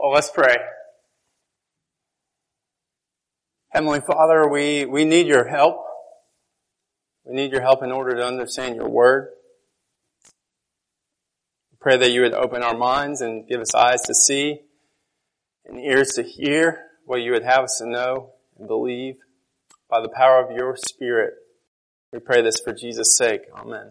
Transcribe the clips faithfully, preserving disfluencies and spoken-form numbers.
Well, let's pray. Heavenly Father, we, we need your help. We need your help in order to understand your word. We pray that you would open our minds and give us eyes to see and ears to hear what you would have us to know and believe by the power of your Spirit. We pray this for Jesus' sake. Amen.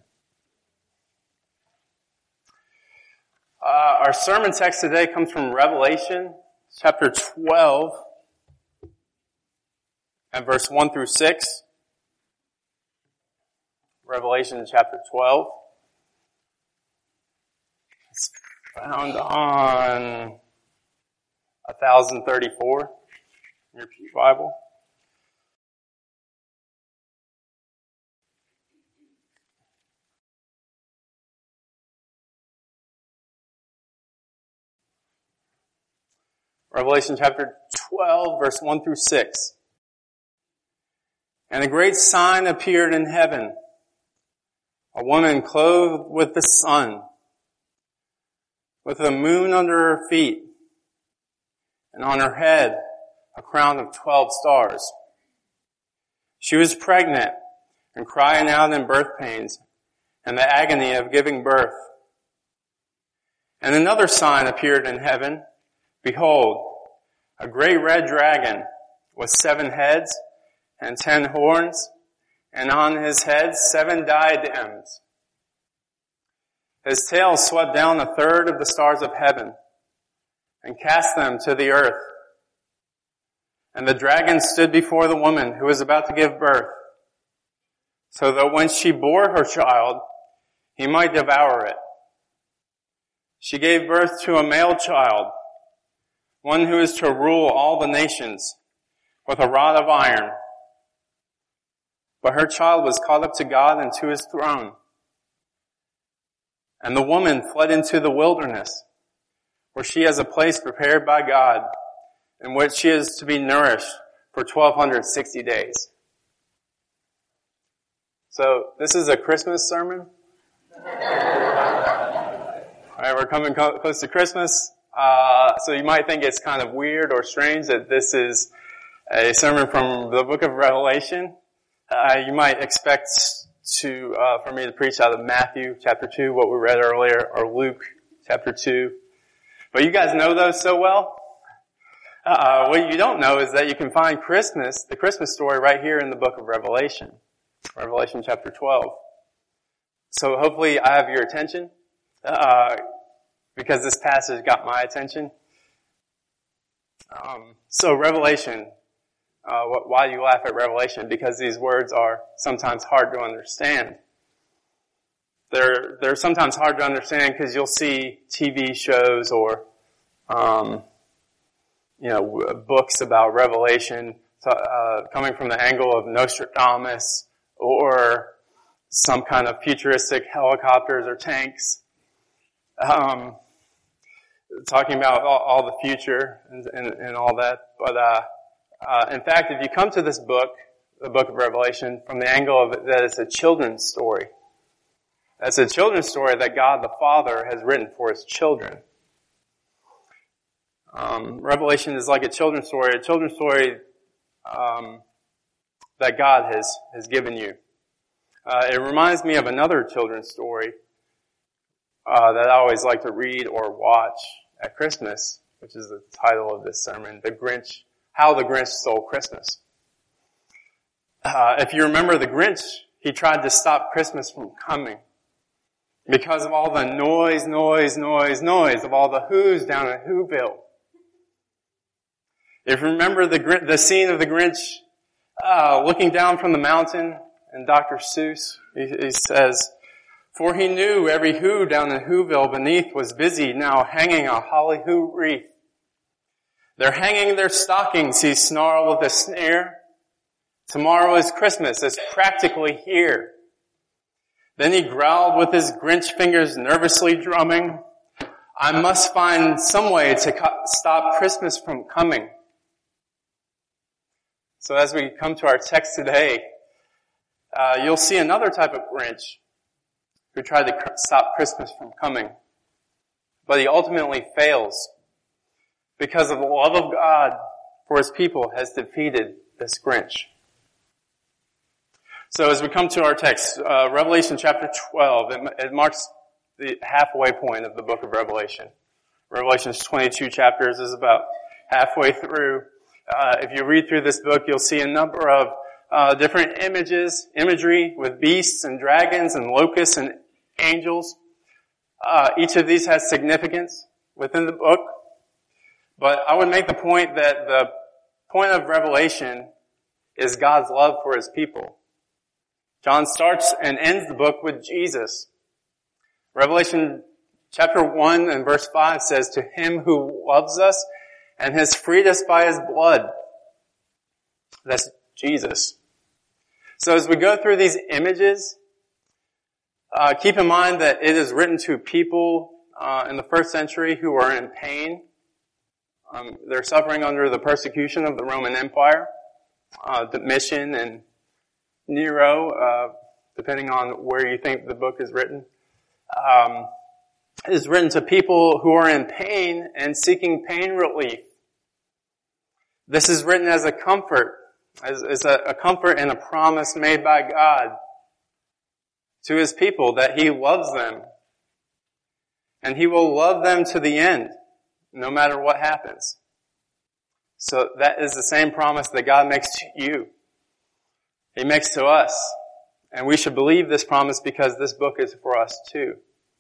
Uh, our sermon text today comes from Revelation chapter twelve and verse one through six. Revelation chapter twelve. It's found on one thousand thirty-four in your Pew Bible. Revelation chapter twelve, verse one through six. And a great sign appeared in heaven, a woman clothed with the sun, with the moon under her feet, and on her head a crown of twelve stars. She was pregnant and crying out in birth pains and the agony of giving birth. And another sign appeared in heaven. Behold, a great red dragon with seven heads and ten horns, and on his head seven diadems. His tail swept down a third of the stars of heaven and cast them to the earth. And the dragon stood before the woman who was about to give birth, so that when she bore her child, he might devour it. She gave birth to a male child, one who is to rule all the nations with a rod of iron. But her child was caught up to God and to his throne. And the woman fled into the wilderness, where she has a place prepared by God, in which she is to be nourished for twelve sixty days. So, this is a Christmas sermon. Alright, we're coming co- close to Christmas. Uh, so you might think it's kind of weird or strange that this is a sermon from the book of Revelation. Uh, you might expect to, uh, for me to preach out of Matthew chapter two, what we read earlier, or Luke chapter two. But you guys know those so well. Uh, what you don't know is that you can find Christmas, the Christmas story right here in the book of Revelation. Revelation chapter twelve. So hopefully I have your attention. Uh, because this passage got my attention. Um, so Revelation, uh, why do you laugh at Revelation? Because these words are sometimes hard to understand. They're, they're sometimes hard to understand because you'll see T V shows or, um, you know, books about Revelation, uh, coming from the angle of Nostradamus or some kind of futuristic helicopters or tanks. Um, talking about all, all the future and, and, and all that. But, uh, uh, in fact, if you come to this book, the book of Revelation, from the angle of it, that it's a children's story. It's a children's story that God the Father has written for his children. Um, Revelation is like a children's story, a children's story, um, that God has, has given you. Uh, it reminds me of another children's story Uh, that I always like to read or watch at Christmas, which is the title of this sermon, The Grinch, How the Grinch Stole Christmas. Uh, if you remember the Grinch, he tried to stop Christmas from coming because of all the noise, noise, noise, noise of all the Who's down in Whoville. If you remember the Grinch, the scene of the Grinch uh, looking down from the mountain, and Doctor Seuss, he, he says, "For he knew every who down in Whoville beneath was busy now hanging a holly who wreath. They're hanging their stockings," he snarled with a sneer. "Tomorrow is Christmas, it's practically here." Then he growled with his Grinch fingers nervously drumming, "I must find some way to co- stop Christmas from coming." So as we come to our text today, uh, you'll see another type of Grinch who tried to stop Christmas from coming. But he ultimately fails. because of the love of God for his people, has defeated this Grinch. So as we come to our text, uh, Revelation chapter twelve, it, it marks the halfway point of the book of Revelation. Revelation's twenty-two chapters is about halfway through. Uh, if you read through this book, you'll see a number of uh, different images, imagery with beasts and dragons and locusts and angels. Uh, each of these has significance within the book. But I would make the point that the point of Revelation is God's love for his people. John starts and ends the book with Jesus. Revelation chapter one and verse five says, "To him who loves us and has freed us by his blood." That's Jesus. So as we go through these images, uh, keep in mind that it is written to people uh, in the first century who are in pain. Um, they're suffering under the persecution of the Roman Empire, uh, Domitian and Nero, uh, depending on where you think the book is written. Um, it is written to people who are in pain and seeking pain relief. This is written as a comfort, as, as a, a comfort and a promise made by God to his people that he loves them. And he will love them to the end, no matter what happens. So that is the same promise that God makes to you. He makes to us. And we should believe this promise because this book is for us too.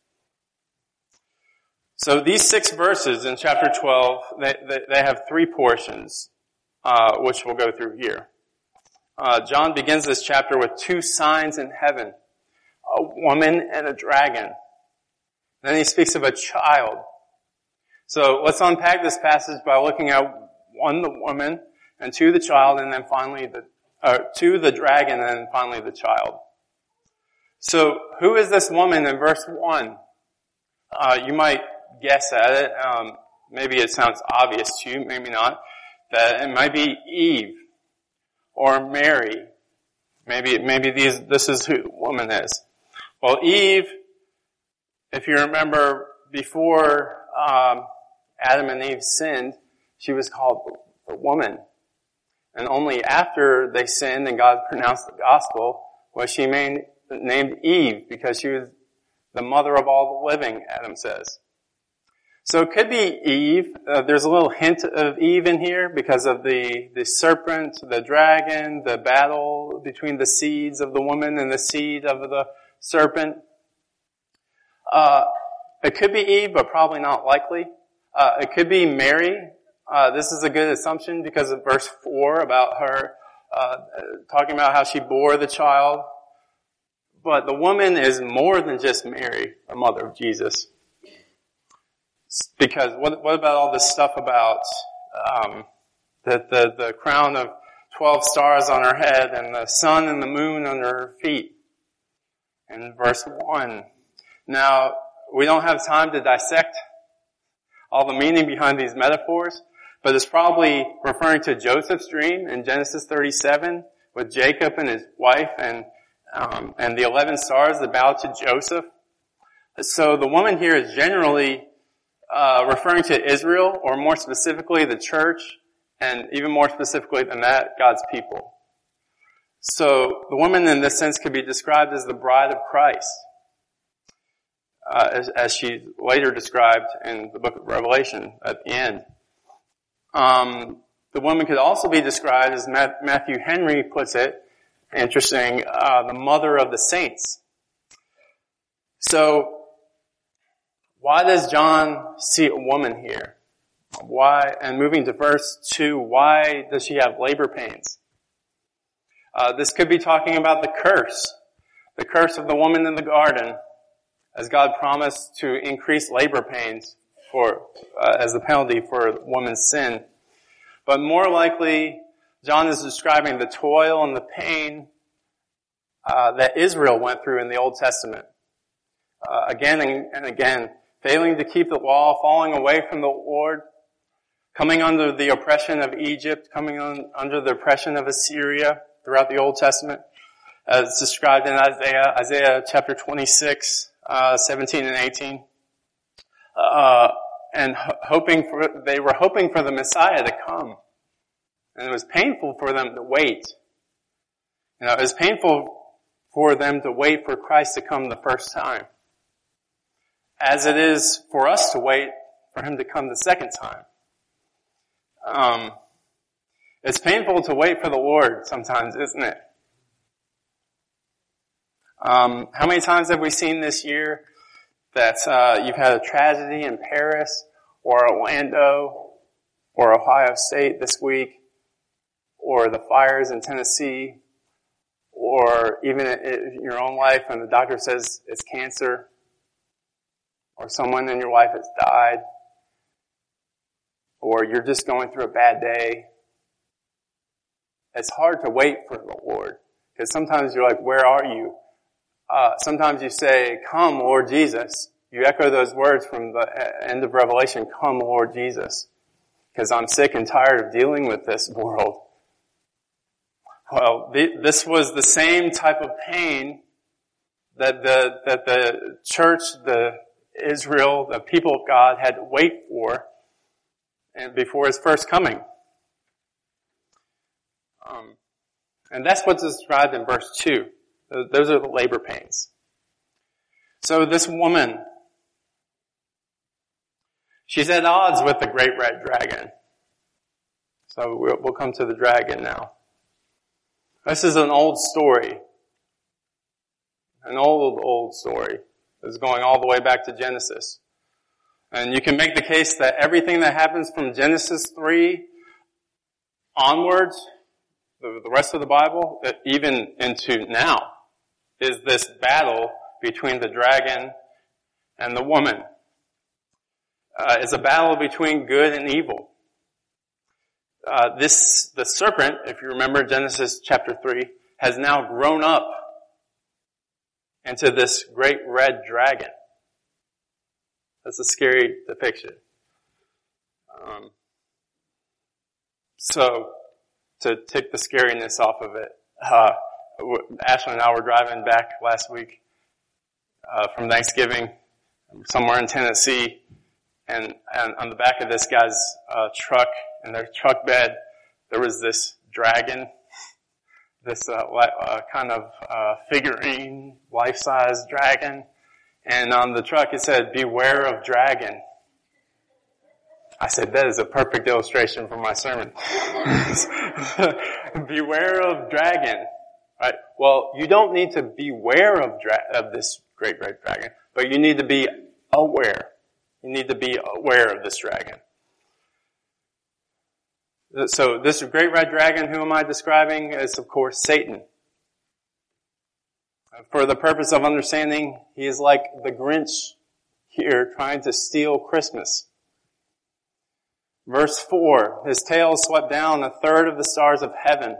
So these six verses in chapter twelve, they, they, they have three portions, uh, which we'll go through here. Uh, John begins this chapter with two signs in heaven, a woman and a dragon. Then he speaks of a child. So let's unpack this passage by looking at one, the woman, and two, the child, and then finally the, uh, two, the dragon, and then finally the child. So who is this woman in verse one? Uh, you might guess at it. Um, maybe it sounds obvious to you, maybe not. That it might be Eve or Mary. Maybe, maybe these, this is who the woman is. Well, Eve, if you remember, before um, Adam and Eve sinned, she was called the woman. And only after they sinned and God pronounced the gospel was she made, named Eve, because she was the mother of all the living, Adam says. So it could be Eve. Uh, there's a little hint of Eve in here because of the, the serpent, the dragon, the battle between the seeds of the woman and the seed of the serpent. Uh, it could be Eve, but probably not likely. Uh, it could be Mary. Uh, this is a good assumption because of verse four about her, uh, talking about how she bore the child. But the woman is more than just Mary, the mother of Jesus. Because what, what about all this stuff about um, the, the the crown of twelve stars on her head and the sun and the moon under her feet? In verse one. Now, we don't have time to dissect all the meaning behind these metaphors, but it's probably referring to Joseph's dream in Genesis thirty-seven with Jacob and his wife and um, and the eleven stars that bowed to Joseph. So the woman here is generally Uh, referring to Israel, or more specifically the church, and even more specifically than that, God's people. So the woman in this sense could be described as the bride of Christ, uh, as, as she's later described in the book of Revelation at the end. Um, the woman could also be described, as Matthew Henry puts it, interesting, uh, the mother of the saints. So why does John see a woman here? Why, and moving to verse two, why does she have labor pains? Uh, this could be talking about the curse, the curse of the woman in the garden, as God promised to increase labor pains for, uh, as the penalty for a woman's sin. But more likely, John is describing the toil and the pain, uh, that Israel went through in the Old Testament. Uh, again and, and again, failing to keep the law, falling away from the Lord, coming under the oppression of Egypt, coming on, under the oppression of Assyria throughout the Old Testament, as described in Isaiah, Isaiah chapter twenty-six, uh, seventeen and eighteen. Uh, and ho- hoping for, they were hoping for the Messiah to come. And it was painful for them to wait. You know, it was painful for them to wait for Christ to come the first time, as it is for us to wait for Him to come the second time. Um, it's painful to wait for the Lord sometimes, isn't it? Um, how many times have we seen this year that uh, you've had a tragedy in Paris or Orlando or Ohio State this week, or the fires in Tennessee, or even in your own life and the doctor says it's cancer, or someone in your life has died, or you're just going through a bad day? It's hard to wait for the Lord, because sometimes you're like, where are you? Uh, sometimes you say, come, Lord Jesus. You echo those words from the end of Revelation, come, Lord Jesus, because I'm sick and tired of dealing with this world. Well, the, this was the same type of pain that the, that the church, the Israel, the people of God had to wait for and before His first coming. Um, and that's what's described in verse two. Those are the labor pains. So this woman, she's at odds with the great red dragon. So we'll, we'll come to the dragon now. This is an old story. An old, old story. It's going all the way back to Genesis. And you can make the case that everything that happens from Genesis three onwards, the, the rest of the Bible, even into now, is this battle between the dragon and the woman. Uh, it's a battle between good and evil. Uh, this, the serpent, if you remember Genesis chapter three, has now grown up into this great red dragon. That's a scary depiction. Um, so, to take the scariness off of it, uh, Ashley and I were driving back last week uh, from Thanksgiving, somewhere in Tennessee, and, and on the back of this guy's uh, truck, in their truck bed, there was this dragon, this uh, uh, kind of uh, figurine, life-size dragon, and on the truck it said, "Beware of dragon." I said, that is a perfect illustration for my sermon. Beware of dragon. Right? Well, you don't need to beware of dra- of this great red dragon, but you need to be aware. You need to be aware of this dragon. So this great red dragon, who am I describing? Is, of course, Satan. For the purpose of understanding, he is like the Grinch here, trying to steal Christmas. Verse four, his tail swept down a third of the stars of heaven.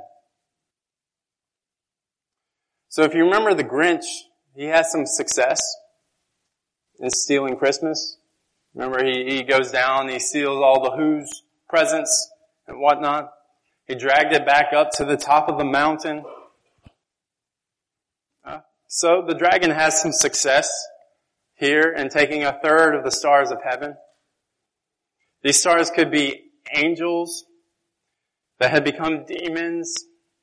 So if you remember the Grinch, he has some success in stealing Christmas. Remember, he, he goes down, he steals all the Who's presents and whatnot. He dragged it back up to the top of the mountain. Uh, so the dragon has some success here in taking a third of the stars of heaven. These stars could be angels that had become demons.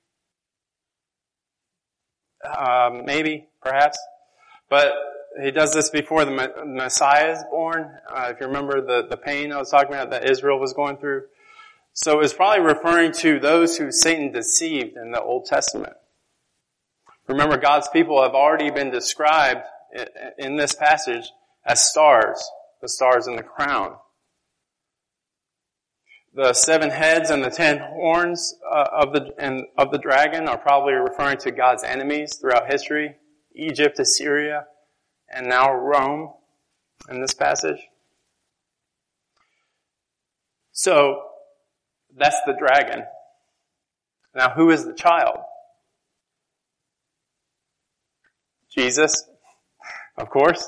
Uh, maybe, perhaps. But he does this before the Messiah is born. Uh, if you remember the, the pain I was talking about that Israel was going through. So it's probably referring to those who Satan deceived in the Old Testament. Remember, God's people have already been described in this passage as stars, the stars in the crown. The seven heads and the ten horns uh, of the and of the dragon are probably referring to God's enemies throughout history, Egypt, Assyria, and now Rome in this passage. So, that's the dragon. Now, who is the child? Jesus, of course.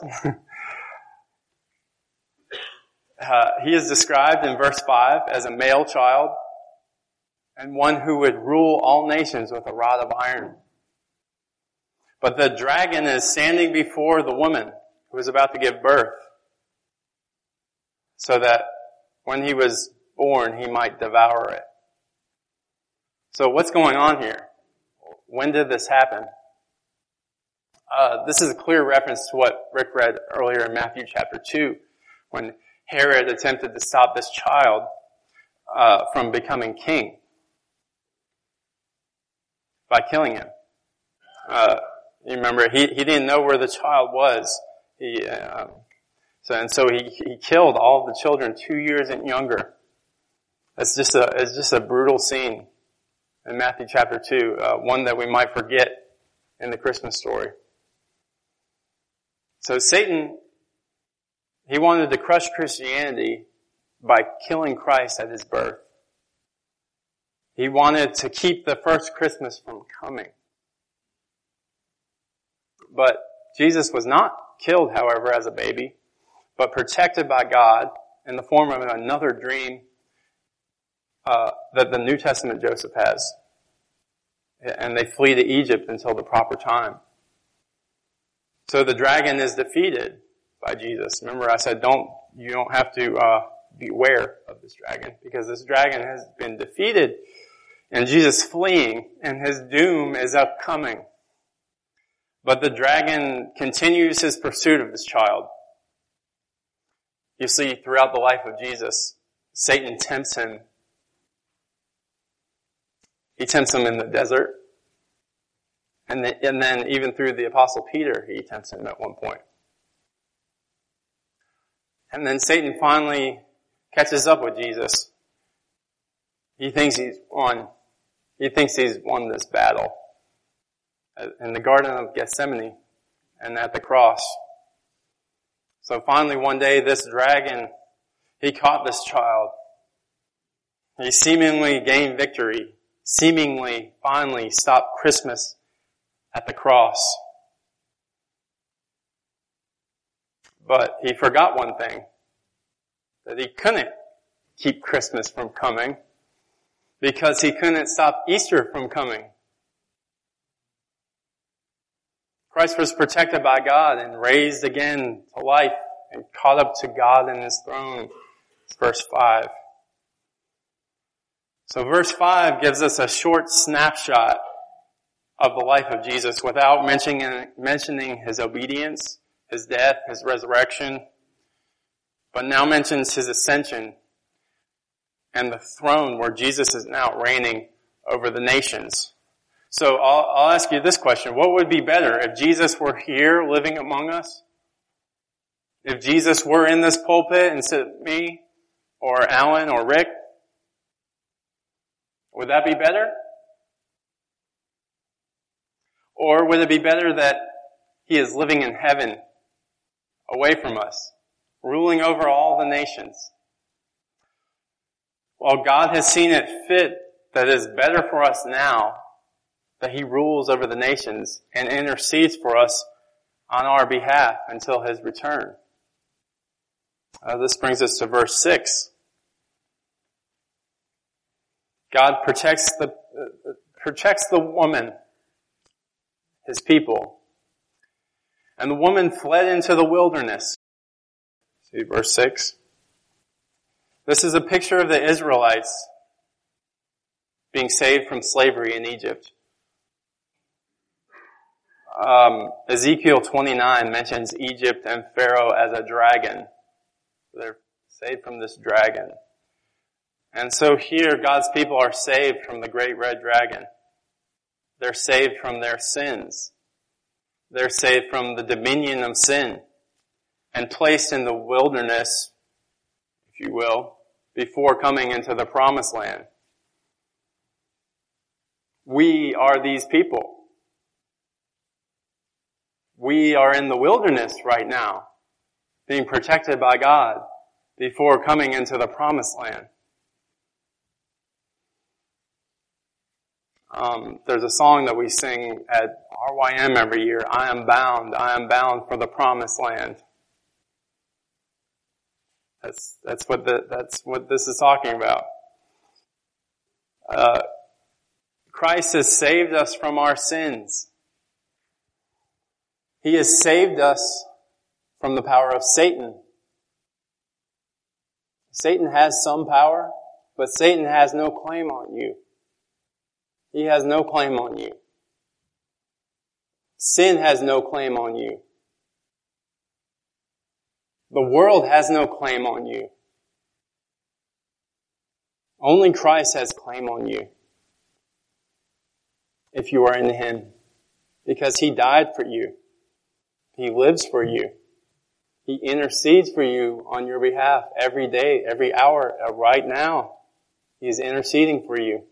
Uh, he is described in verse five as a male child and one who would rule all nations with a rod of iron. But the dragon is standing before the woman who is about to give birth. so that when he was born, he might devour it. So what's going on here? When did this happen? Uh, this is a clear reference to what Rick read earlier in Matthew chapter two, when Herod attempted to stop this child uh, from becoming king by killing him. Uh, you remember, he, he didn't know where the child was. He, uh, so, and so he, he killed all the children two years and younger. It's just a, it's just a brutal scene in Matthew chapter two, uh, one that we might forget in the Christmas story. So Satan, he wanted to crush Christianity by killing Christ at his birth. He wanted to keep the first Christmas from coming. But Jesus was not killed, however, as a baby, but protected by God in the form of another dream uh, that the New Testament Joseph has. And they flee to Egypt until the proper time. So the dragon is defeated by Jesus. Remember, I said, don't you don't have to uh, beware of this dragon, because this dragon has been defeated, and Jesus fleeing, and his doom is upcoming. But the dragon continues his pursuit of this child. You see, throughout the life of Jesus, Satan tempts him. He tempts him in the desert. And, the, and then even through the Apostle Peter, he tempts him at one point. And then Satan finally catches up with Jesus. He thinks he's won. He thinks he's won this battle in the Garden of Gethsemane and at the cross. So finally one day this dragon, he caught this child. He seemingly gained victory, seemingly finally stopped Christmas at the cross. But he forgot one thing, that he couldn't keep Christmas from coming because he couldn't stop Easter from coming. Christ was protected by God and raised again to life and caught up to God in his throne. It's verse five. So verse five gives us a short snapshot of the life of Jesus without mentioning, mentioning his obedience, his death, his resurrection, but now mentions his ascension and the throne where Jesus is now reigning over the nations. So I'll, I'll ask you this question. What would be better if Jesus were here living among us? If Jesus were in this pulpit instead of me or Alan or Rick? Would that be better? Or would it be better that he is living in heaven, away from us, ruling over all the nations? Well, God has seen it fit that it is better for us now that he rules over the nations and intercedes for us on our behalf until his return. Uh, this brings us to verse six. God protects the uh, protects the woman, his people. And the woman fled into the wilderness. See verse six. This is a picture of the Israelites being saved from slavery in Egypt. Um, Ezekiel twenty-nine mentions Egypt and Pharaoh as a dragon. They're saved from this dragon. And so here God's people are saved from the great red dragon. They're saved from their sins. They're saved from the dominion of sin and placed in the wilderness, if you will, before coming into the promised land. We are these people. We are in the wilderness right now, being protected by God before coming into the promised land. Um, there's a song that we sing at R Y M every year. I am bound, I am bound for the promised land. That's that's what the, that's what this is talking about. Uh, Christ has saved us from our sins. He has saved us from the power of Satan. Satan has some power, but Satan has no claim on you. He has no claim on you. Sin has no claim on you. The world has no claim on you. Only Christ has claim on you if you are in Him, because He died for you. He lives for you. He intercedes for you on your behalf every day, every hour, right now. He is interceding for you.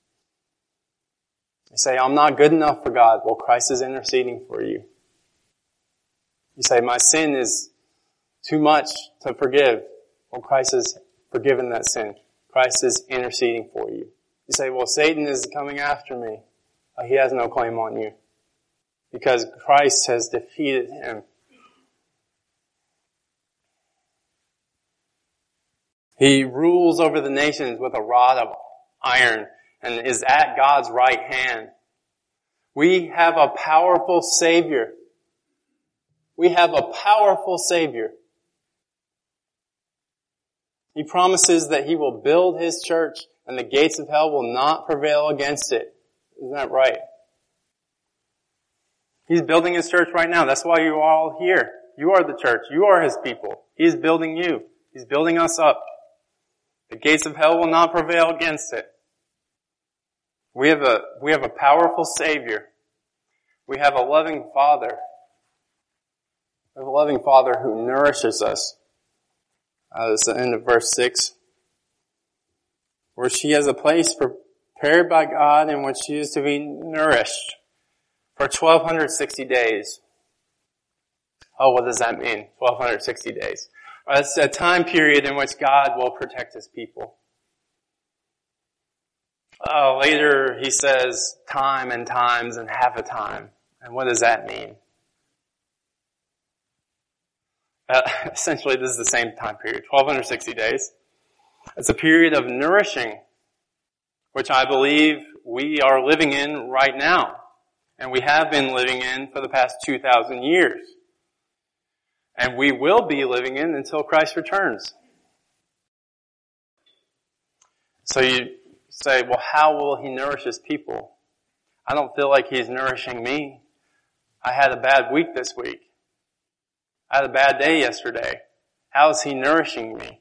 You say, I'm not good enough for God. Well, Christ is interceding for you. You say, my sin is too much to forgive. Well, Christ has forgiven that sin. Christ is interceding for you. You say, well, Satan is coming after me. Uh, he has no claim on you, because Christ has defeated him. He rules over the nations with a rod of iron and is at God's right hand. We have a powerful Savior. We have a powerful Savior. He promises that He will build His church and the gates of hell will not prevail against it. Isn't that right? He's building His church right now. That's why you are all here. You are the church. You are His people. He's building you. He's building us up. The gates of hell will not prevail against it. We have a, we have a powerful Savior. We have a loving Father. We have a loving Father who nourishes us. Uh, this is the end of verse six. Where she has a place prepared by God in which she is to be nourished for twelve sixty days. Oh, what does that mean? twelve sixty days. It's a time period in which God will protect His people. Uh, later he says time and times and half a time. And what does that mean? Uh, essentially, this is the same time period, twelve sixty days. It's a period of nourishing, which I believe we are living in right now. And we have been living in for the past two thousand years. And we will be living in until Christ returns. So you say, well, how will He nourish His people? I don't feel like He's nourishing me. I had a bad week this week. I had a bad day yesterday. How is He nourishing me?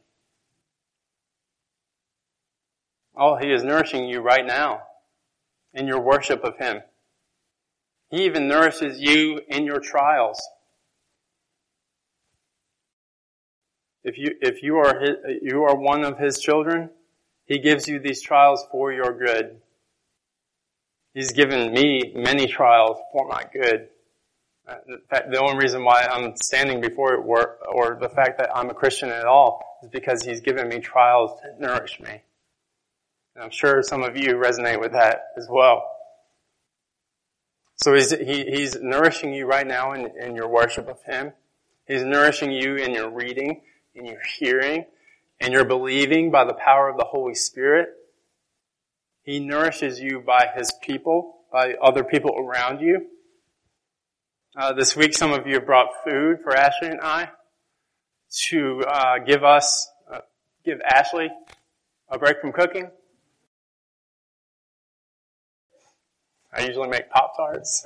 Oh, He is nourishing you right now in your worship of Him. He even nourishes you in your trials. If you, if you are his, you are one of His children, He gives you these trials for your good. He's given me many trials for my good. In fact, the only reason why I'm standing before it, or, or the fact that I'm a Christian at all, is because He's given me trials to nourish me. And I'm sure some of you resonate with that as well. So he's, he, he's nourishing you right now in, in your worship of Him. He's nourishing you in your reading, in your hearing, and your believing by the power of the Holy Spirit. He nourishes you by His people, by other people around you. Uh, this week, some of you have brought food for Ashley and I to uh, give us, uh, give Ashley a break from cooking. I usually make Pop-Tarts.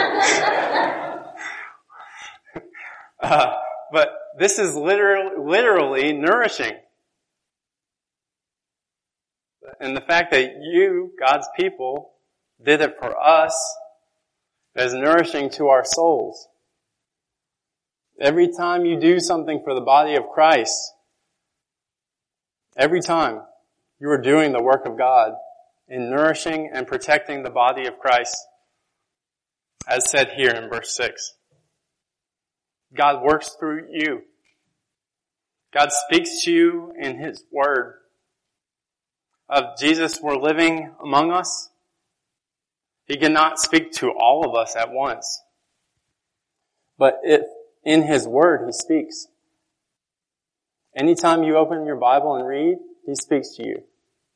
uh, but this is literally, literally nourishing. And the fact that you, God's people, did it for us is nourishing to our souls. Every time you do something for the body of Christ, every time you are doing the work of God in nourishing and protecting the body of Christ, as said here in verse six. God works through you. God speaks to you in His Word. Of Jesus were living among us, He cannot speak to all of us at once. But if in His Word He speaks. Anytime you open your Bible and read, He speaks to you.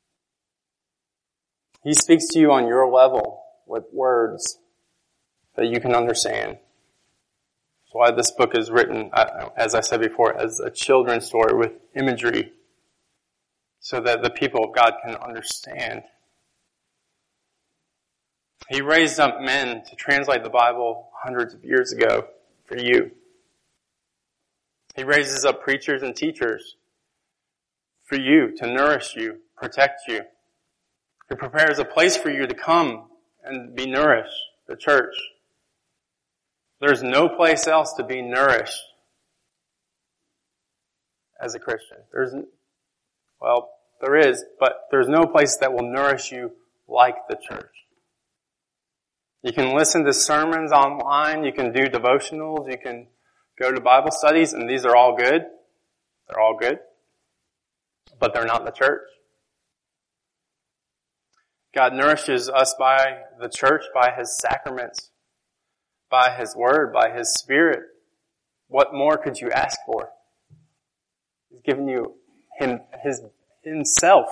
He speaks to you on your level with words that you can understand. That's why this book is written, as I said before, as a children's story with imagery so that the people of God can understand. He raised up men to translate the Bible hundreds of years ago for you. He raises up preachers and teachers for you, to nourish you, protect you. He prepares a place for you to come and be nourished, the church. There's no place else to be nourished as a Christian. There's, well, there is, but there's no place that will nourish you like the church. You can listen to sermons online, you can do devotionals, you can go to Bible studies, and these are all good. They're all good. But they're not the church. God nourishes us by the church, by His sacraments, by His Word, by His Spirit. What more could you ask for? He's given you Him, His, Himself.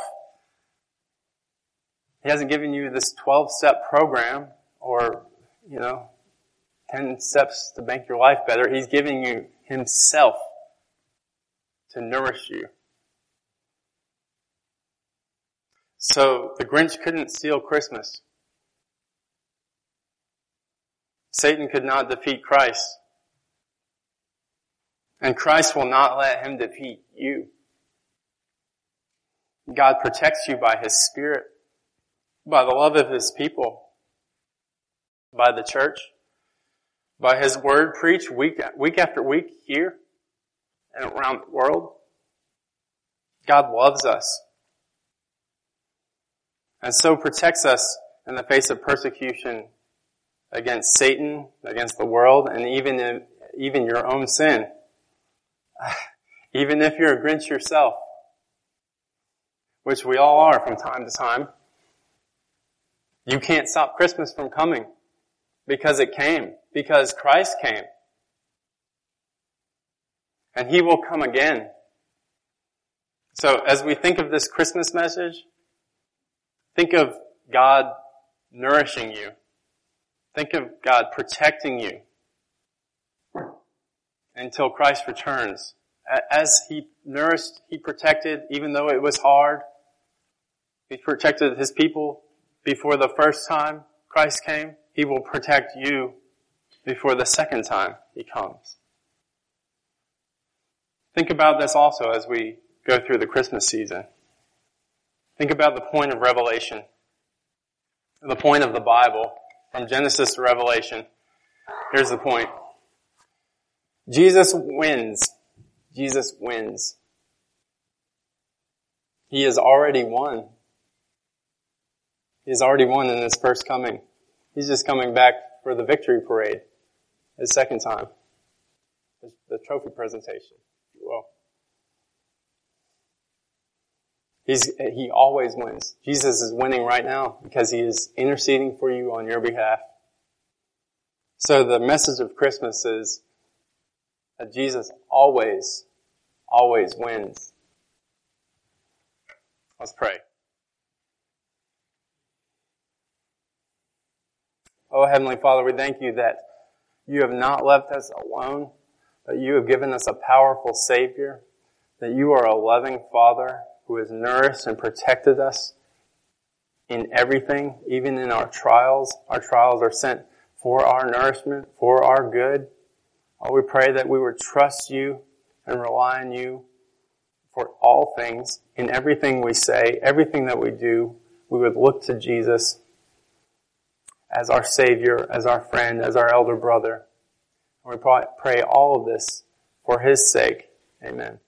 He hasn't given you this twelve-step program or, you know, ten steps to make your life better. He's giving you Himself to nourish you. So the Grinch couldn't steal Christmas. Satan could not defeat Christ. And Christ will not let him defeat you. God protects you by His Spirit, by the love of His people, by the church, by His Word preached week, week after week here and around the world. God loves us. And so protects us in the face of persecution against Satan, against the world, and even in, even your own sin. Even if you're a Grinch yourself, which we all are from time to time, you can't stop Christmas from coming because it came, because Christ came. And He will come again. So as we think of this Christmas message, think of God nourishing you. Think of God protecting you until Christ returns. As He nourished, He protected, even though it was hard. He protected His people before the first time Christ came. He will protect you before the second time He comes. Think about this also as we go through the Christmas season. Think about the point of Revelation, the point of the Bible, from Genesis to Revelation. Here's the point. Jesus wins. Jesus wins. He has already won. He has already won in His first coming. He's just coming back for the victory parade, His second time. The trophy presentation, if you will. He's, he always wins. Jesus is winning right now because He is interceding for you on your behalf. So the message of Christmas is that Jesus always, always wins. Let's pray. Oh, Heavenly Father, we thank You that You have not left us alone, but You have given us a powerful Savior, that You are a loving Father who has nourished and protected us in everything, even in our trials. Our trials are sent for our nourishment, for our good. Oh, we pray that we would trust You and rely on You for all things. In everything we say, everything that we do, we would look to Jesus as our Savior, as our friend, as our elder brother. And we pray all of this for His sake. Amen.